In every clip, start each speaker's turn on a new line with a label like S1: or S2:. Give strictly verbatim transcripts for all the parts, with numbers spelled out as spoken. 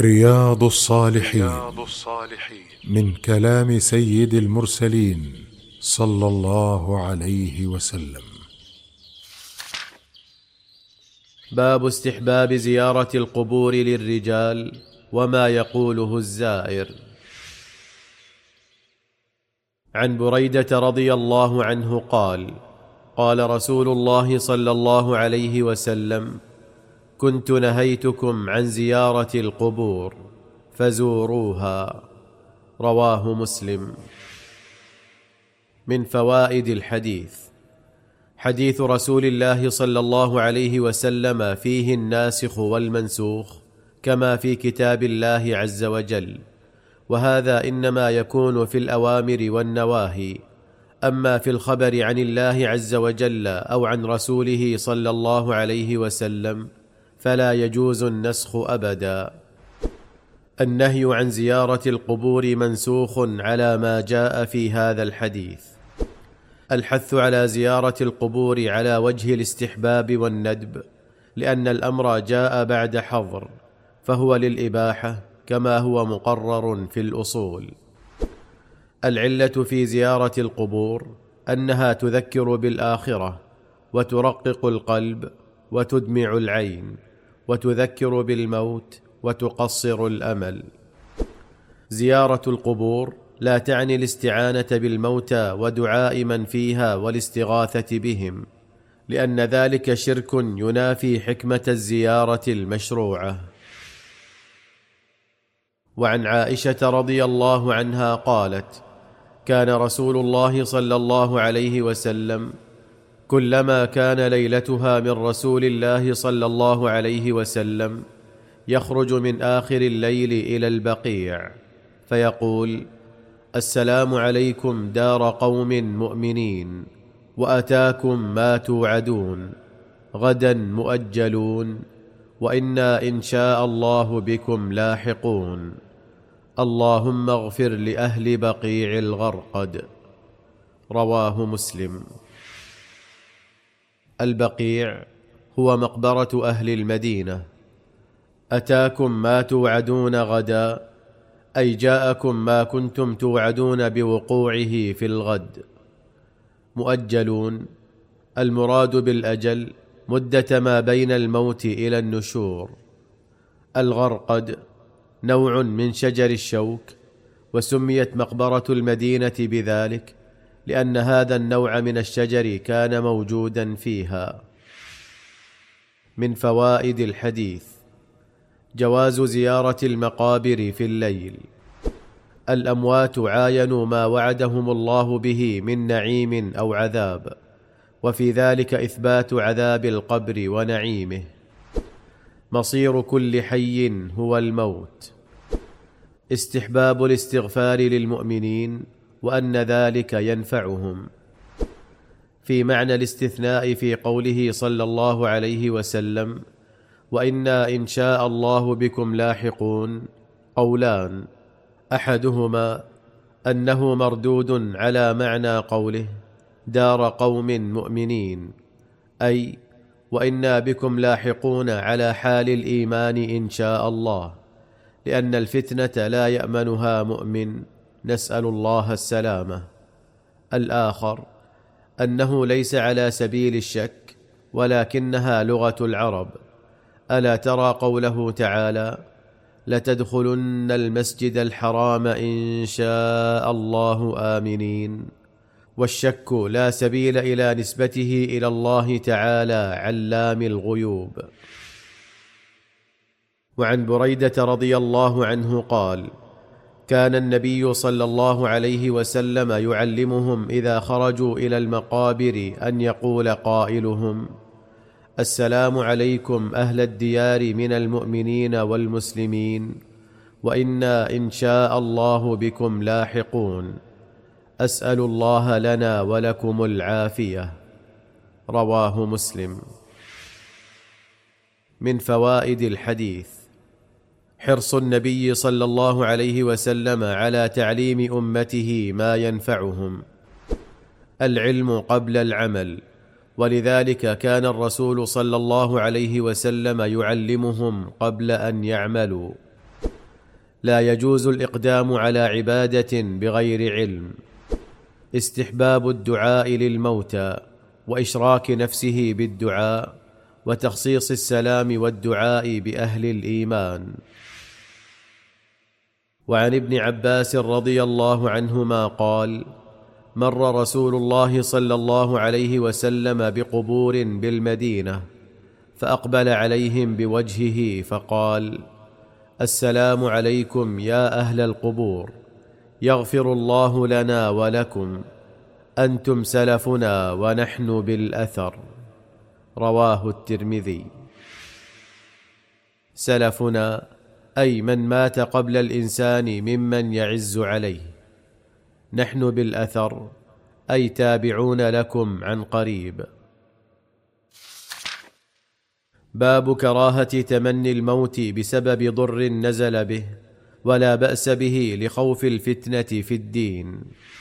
S1: رياض الصالحين من كلام سيد المرسلين صلى الله عليه وسلم.
S2: باب استحباب زيارة القبور للرجال وما يقوله الزائر. عن بريدة رضي الله عنه قال: قال رسول الله صلى الله عليه وسلم: كنت نهيتكم عن زيارة القبور فزوروها. رواه مسلم. من فوائد الحديث: حديث رسول الله صلى الله عليه وسلم فيه الناسخ والمنسوخ كما في كتاب الله عز وجل، وهذا إنما يكون في الأوامر والنواهي، أما في الخبر عن الله عز وجل أو عن رسوله صلى الله عليه وسلم فلا يجوز النسخ أبدا. النهي عن زيارة القبور منسوخ على ما جاء في هذا الحديث. الحث على زيارة القبور على وجه الاستحباب والندب، لأن الأمر جاء بعد حظر، فهو للإباحة كما هو مقرر في الأصول. العلة في زيارة القبور أنها تذكر بالآخرة، وترقق القلب، وتدمع العين، وتذكر بالموت، وتقصر الأمل. زيارة القبور لا تعني الاستعانة بالموتى ودعاء من فيها والاستغاثة بهم، لأن ذلك شرك ينافي حكمة الزيارة المشروعة. وعن عائشة رضي الله عنها قالت: كان رسول الله صلى الله عليه وسلم كلما كان ليلتها من رسول الله صلى الله عليه وسلم يخرج من آخر الليل إلى البقيع فيقول: السلام عليكم دار قوم مؤمنين، وأتاكم ما توعدون، غدا مؤجلون، وإنا إن شاء الله بكم لاحقون، اللهم اغفر لأهل بقيع الغرقد. رواه مسلم. البقيع هو مقبرة أهل المدينة. أتاكم ما توعدون غدا، أي جاءكم ما كنتم توعدون بوقوعه في الغد. مؤجلون، المراد بالأجل مدة ما بين الموت إلى النشور. الغرقد نوع من شجر الشوك، وسميت مقبرة المدينة بذلك لأن هذا النوع من الشجر كان موجودا فيها. من فوائد الحديث: جواز زيارة المقابر في الليل. الأموات عاينوا ما وعدهم الله به من نعيم أو عذاب، وفي ذلك إثبات عذاب القبر ونعيمه. مصير كل حي هو الموت. استحباب الاستغفار للمؤمنين، وأن ذلك ينفعهم. في معنى الاستثناء في قوله صلى الله عليه وسلم: وإنا إن شاء الله بكم لاحقون، قولان: أحدهما أنه مردود على معنى قوله دار قوم مؤمنين، أي وإنا بكم لاحقون على حال الإيمان إن شاء الله، لأن الفتنة لا يأمنها مؤمن، نسأل الله السلامة. الآخر أنه ليس على سبيل الشك، ولكنها لغة العرب. ألا ترى قوله تعالى: لتدخلن المسجد الحرام إن شاء الله آمنين، والشك لا سبيل إلى نسبته إلى الله تعالى علام الغيوب. وعن بريدة رضي الله عنه قال: كان النبي صلى الله عليه وسلم يعلمهم إذا خرجوا إلى المقابر أن يقول قائلهم: السلام عليكم أهل الديار من المؤمنين والمسلمين، وإنا إن شاء الله بكم لاحقون، أسأل الله لنا ولكم العافية. رواه مسلم. من فوائد الحديث: حرص النبي صلى الله عليه وسلم على تعليم أمته ما ينفعهم. العلم قبل العمل، ولذلك كان الرسول صلى الله عليه وسلم يعلمهم قبل أن يعملوا. لا يجوز الإقدام على عبادة بغير علم. استحباب الدعاء للموتى وإشراك نفسه بالدعاء وتخصيص السلام والدعاء بأهل الإيمان. وعن ابن عباس رضي الله عنهما قال: مر رسول الله صلى الله عليه وسلم بقبور بالمدينة، فأقبل عليهم بوجهه فقال: السلام عليكم يا أهل القبور، يغفر الله لنا ولكم، أنتم سلفنا ونحن بالأثر. رواه الترمذي. سلفنا أي من مات قبل الإنسان ممن يعز عليه، نحن بالأثر أي تابعون لكم عن قريب. باب كراهة تمني الموت بسبب ضر نزل به، ولا بأس به لخوف الفتنة في الدين.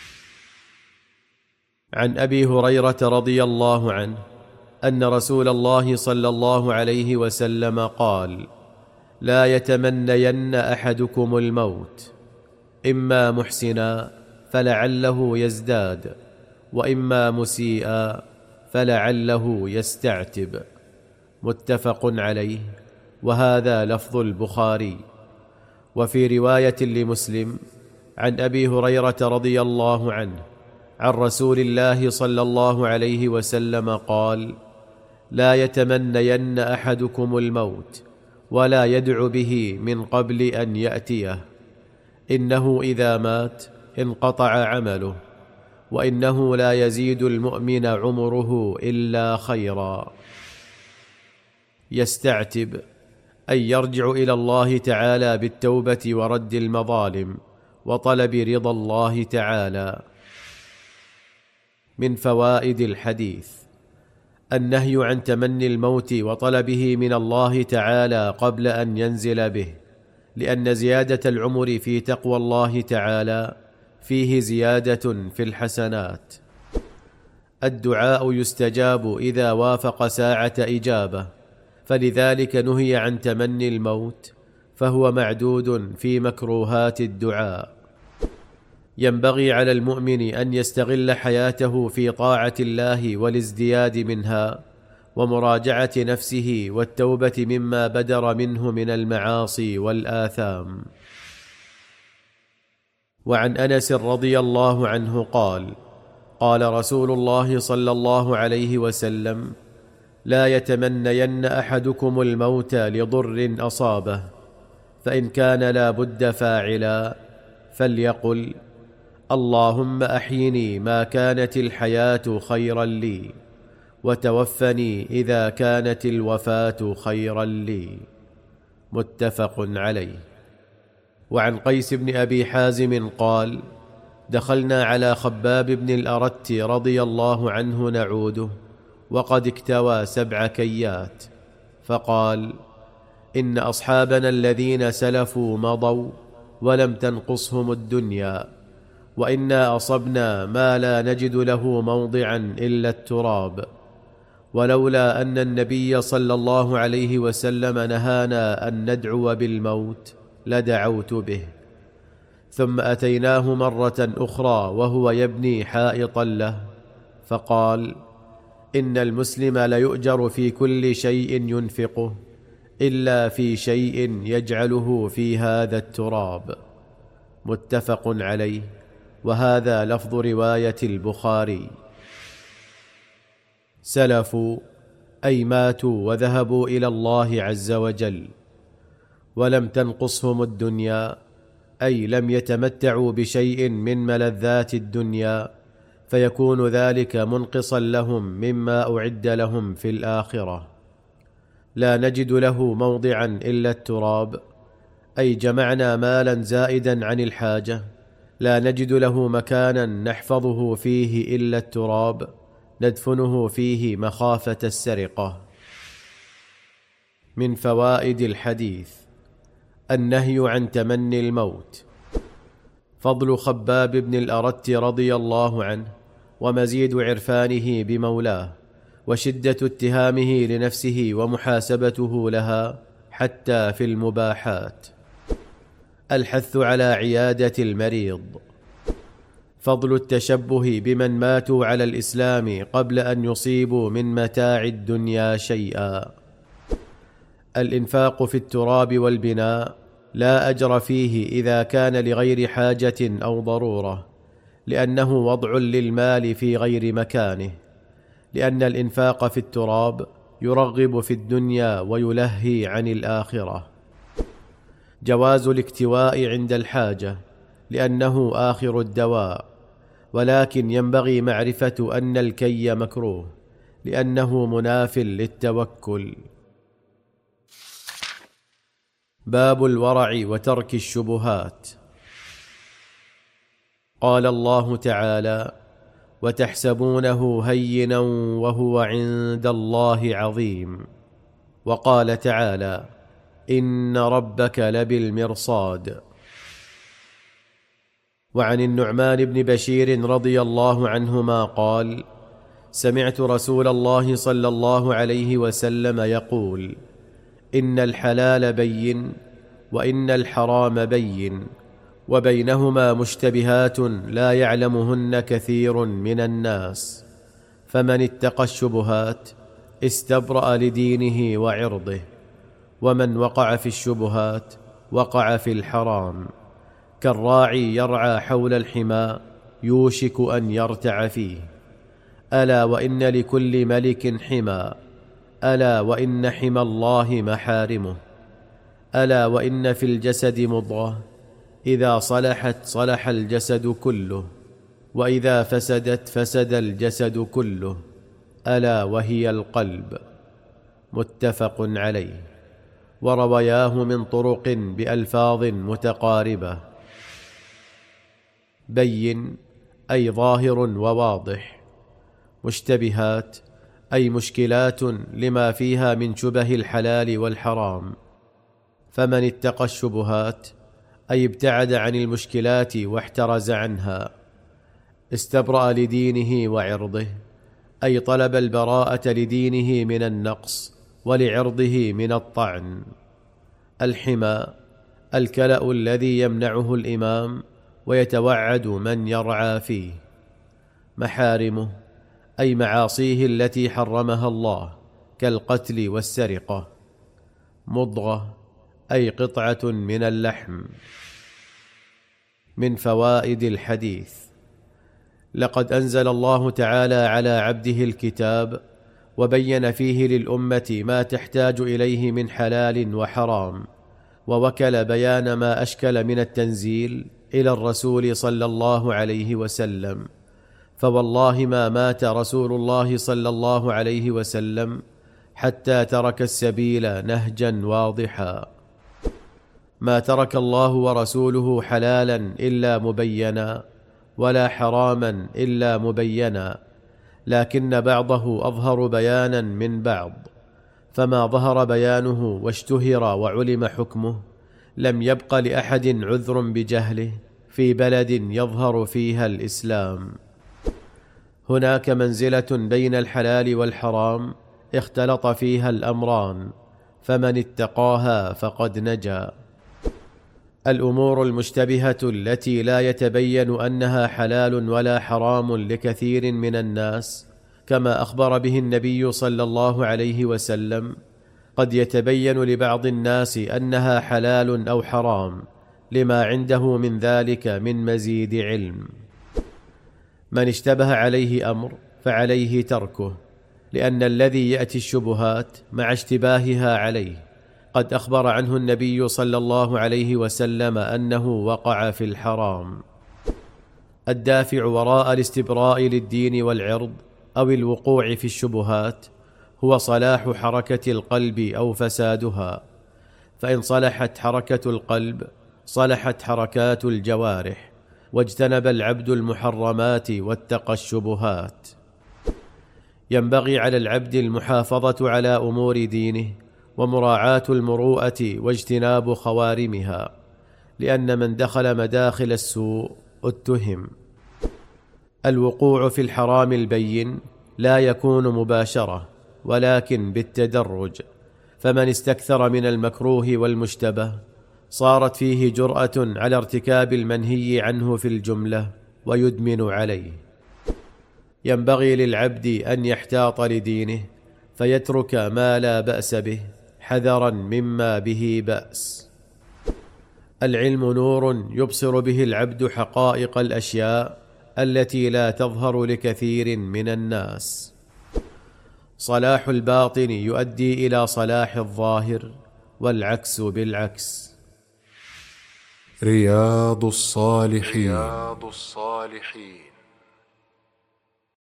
S2: عن أبي هريرة رضي الله عنه أن رسول الله صلى الله عليه وسلم قال: لا يتمنين أحدكم الموت، إما محسنا فلعله يزداد، وإما مسيئا فلعله يستعتب. متفق عليه، وهذا لفظ البخاري. وفي رواية لمسلم عن أبي هريرة رضي الله عنه عن رسول الله صلى الله عليه وسلم قال: لا يتمنين أحدكم الموت ولا يدع به من قبل أن يأتيه، إنه إذا مات انقطع عمله، وإنه لا يزيد المؤمن عمره إلا خيرا. يستعتب أي يرجع إلى الله تعالى بالتوبة ورد المظالم وطلب رضا الله تعالى. من فوائد الحديث: النهي عن تمني الموت وطلبه من الله تعالى قبل أن ينزل به، لأن زيادة العمر في تقوى الله تعالى فيه زيادة في الحسنات. الدعاء يستجاب إذا وافق ساعة إجابة، فلذلك نهي عن تمني الموت، فهو معدود في مكروهات الدعاء. ينبغي على المؤمن أن يستغل حياته في طاعة الله والازدياد منها، ومراجعة نفسه والتوبة مما بدر منه من المعاصي والآثام. وعن أنس رضي الله عنه قال: قال رسول الله صلى الله عليه وسلم: لا يتمنين أحدكم الموت لضر أصابه، فإن كان لا بد فاعلا فليقل: اللهم أحيني ما كانت الحياة خيرا لي، وتوفني إذا كانت الوفاة خيرا لي. متفق عليه. وعن قيس بن أبي حازم قال: دخلنا على خباب بن الأرت رضي الله عنه نعوده، وقد اكتوى سبع كيات، فقال: إن أصحابنا الذين سلفوا مضوا ولم تنقصهم الدنيا، وإنا أصبنا ما لا نجد له موضعا إلا التراب، ولولا أن النبي صلى الله عليه وسلم نهانا أن ندعو بالموت لدعوت به. ثم أتيناه مرة أخرى وهو يبني حائطا له، فقال: إن المسلم ليؤجر في كل شيء ينفقه إلا في شيء يجعله في هذا التراب. متفق عليه، وهذا لفظ رواية البخاري. سلفوا أي ماتوا وذهبوا إلى الله عز وجل. ولم تنقصهم الدنيا أي لم يتمتعوا بشيء من ملذات الدنيا، فيكون ذلك منقصا لهم مما أعد لهم في الآخرة. لا نجد له موضعا إلا التراب أي جمعنا مالا زائدا عن الحاجة، لا نجد له مكانا نحفظه فيه إلا التراب ندفنه فيه مخافة السرقة. من فوائد الحديث: النهي عن تمني الموت. فضل خباب بن الأرت رضي الله عنه، ومزيد عرفانه بمولاه، وشدة اتهامه لنفسه ومحاسبته لها حتى في المباحات. الحث على عيادة المريض. فضل التشبه بمن ماتوا على الإسلام قبل أن يصيبوا من متاع الدنيا شيئا. الإنفاق في التراب والبناء لا أجر فيه إذا كان لغير حاجة أو ضرورة، لأنه وضع للمال في غير مكانه، لأن الإنفاق في التراب يرغب في الدنيا ويلهي عن الآخرة. جواز الاكتواء عند الحاجة لأنه آخر الدواء، ولكن ينبغي معرفة أن الكي مكروه لأنه مناف للتوكل. باب الورع وترك الشبهات. قال الله تعالى: وتحسبونه هينا وهو عند الله عظيم. وقال تعالى: إن ربك لبالمرصاد. وعن النعمان بن بشير رضي الله عنهما قال: سمعت رسول الله صلى الله عليه وسلم يقول: إن الحلال بين وإن الحرام بين وبينهما مشتبهات لا يعلمهن كثير من الناس، فمن اتقى الشبهات استبرأ لدينه وعرضه، ومن وقع في الشبهات وقع في الحرام، كالراعي يرعى حول الحمى يوشك أن يرتع فيه. ألا وإن لكل ملك حمى، ألا وإن حمى الله محارمه، ألا وإن في الجسد مضغة إذا صلحت صلح الجسد كله، وإذا فسدت فسد الجسد كله، ألا وهي القلب. متفق عليه، ورواياه من طرق بألفاظ متقاربة. بين أي ظاهر وواضح، مشتبهات أي مشكلات لما فيها من شبه الحلال والحرام، فمن اتقى الشبهات أي ابتعد عن المشكلات واحترز عنها. استبرأ لدينه وعرضه أي طلب البراءة لدينه من النقص ولعرضه من الطعن. الحمى الكلأ الذي يمنعه الإمام ويتوعد من يرعى فيه. محارمه أي معاصيه التي حرمها الله كالقتل والسرقة. مضغة أي قطعة من اللحم. من فوائد الحديث: لقد أنزل الله تعالى على عبده الكتاب وبين فيه للأمة ما تحتاج إليه من حلال وحرام، ووكل بيان ما أشكل من التنزيل إلى الرسول صلى الله عليه وسلم، فوالله ما مات رسول الله صلى الله عليه وسلم حتى ترك السبيل نهجا واضحا. ما ترك الله ورسوله حلالا إلا مبينا، ولا حراما إلا مبينا، لكن بعضه أظهر بيانا من بعض، فما ظهر بيانه واشتهر وعلم حكمه لم يبق لأحد عذر بجهله في بلد يظهر فيها الإسلام. هناك منزلة بين الحلال والحرام اختلط فيها الأمران، فمن اتقاها فقد نجا. الأمور المشتبهة التي لا يتبين أنها حلال ولا حرام لكثير من الناس، كما أخبر به النبي صلى الله عليه وسلم، قد يتبين لبعض الناس أنها حلال أو حرام لما عنده من ذلك من مزيد علم. من اشتبه عليه أمر فعليه تركه، لأن الذي يأتي الشبهات مع اشتباهها عليه قد أخبر عنه النبي صلى الله عليه وسلم أنه وقع في الحرام. الدافع وراء الاستبراء للدين والعرض أو الوقوع في الشبهات هو صلاح حركة القلب أو فسادها، فإن صلحت حركة القلب صلحت حركات الجوارح، واجتنب العبد المحرمات واتقى الشبهات. ينبغي على العبد المحافظة على أمور دينه ومراعاة المروءة واجتناب خوارمها، لأن من دخل مداخل السوء اتهم. الوقوع في الحرام البين لا يكون مباشرة، ولكن بالتدرج، فمن استكثر من المكروه والمشتبه صارت فيه جرأة على ارتكاب المنهي عنه في الجملة ويدمن عليه. ينبغي للعبد أن يحتاط لدينه فيترك ما لا بأس به حذرا مما به بأس. العلم نور يبصر به العبد حقائق الأشياء التي لا تظهر لكثير من الناس. صلاح الباطن يؤدي إلى صلاح الظاهر والعكس بالعكس.
S1: رياض الصالحين.
S3: رياض الصالحين